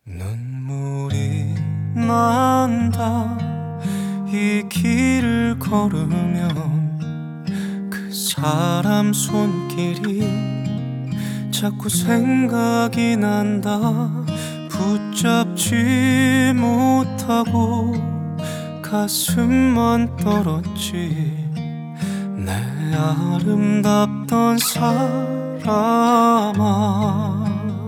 눈물이 난다. 이 길을 걸으면 그 사람 손길이 자꾸 생각이 난다. 붙잡지 못하고 가슴만 떨었지. 내 아름답던 사람아,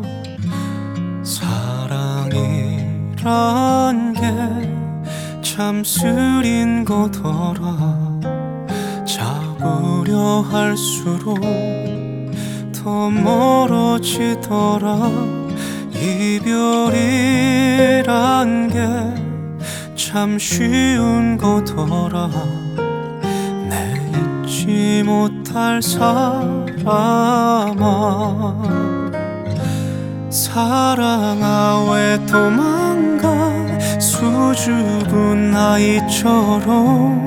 사랑이란 게 참 쓰린 거더라. 잡으려 할수록 더 멀어지더라. 이별이란 게 참 쉬운 거더라. 내 잊지 못할 사람아, 사랑아 왜 도망가. 수줍은 아이처럼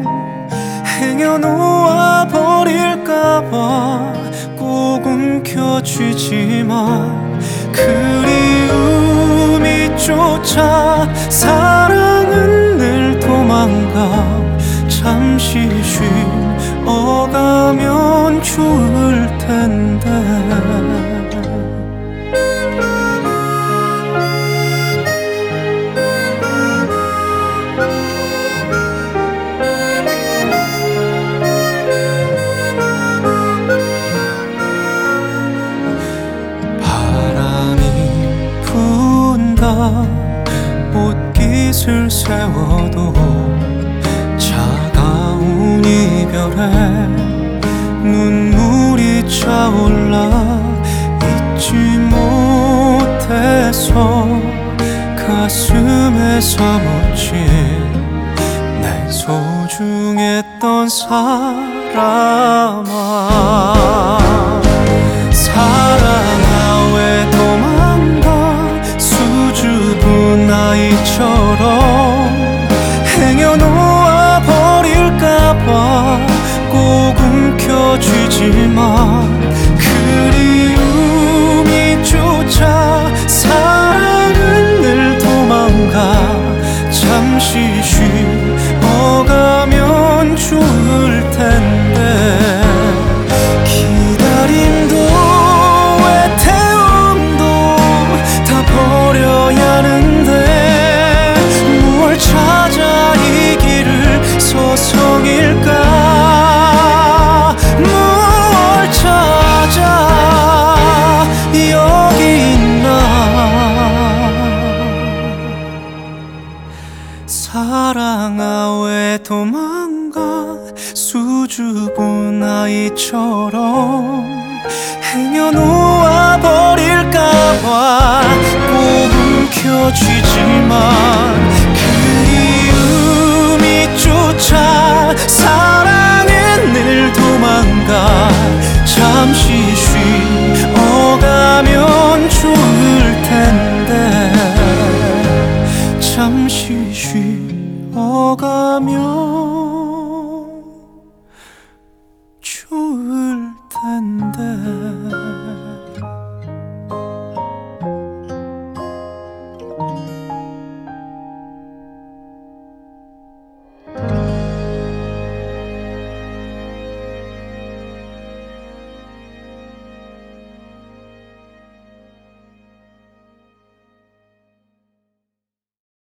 행여놓아 버릴까봐 꼭 움켜쥐지만 그리움이 쫓아 사랑은 늘 도망가. 잠시 쉬어가면 좋을 텐데. 옷깃을 세워도 차가운 이별에 눈물이 차올라. 잊지 못해서 가슴에 사무친 내 소중했던 사람아, 사랑아 왜 도망가. 수줍은 아이처럼 행여놓아 버릴까봐 꼭 움켜쥐지만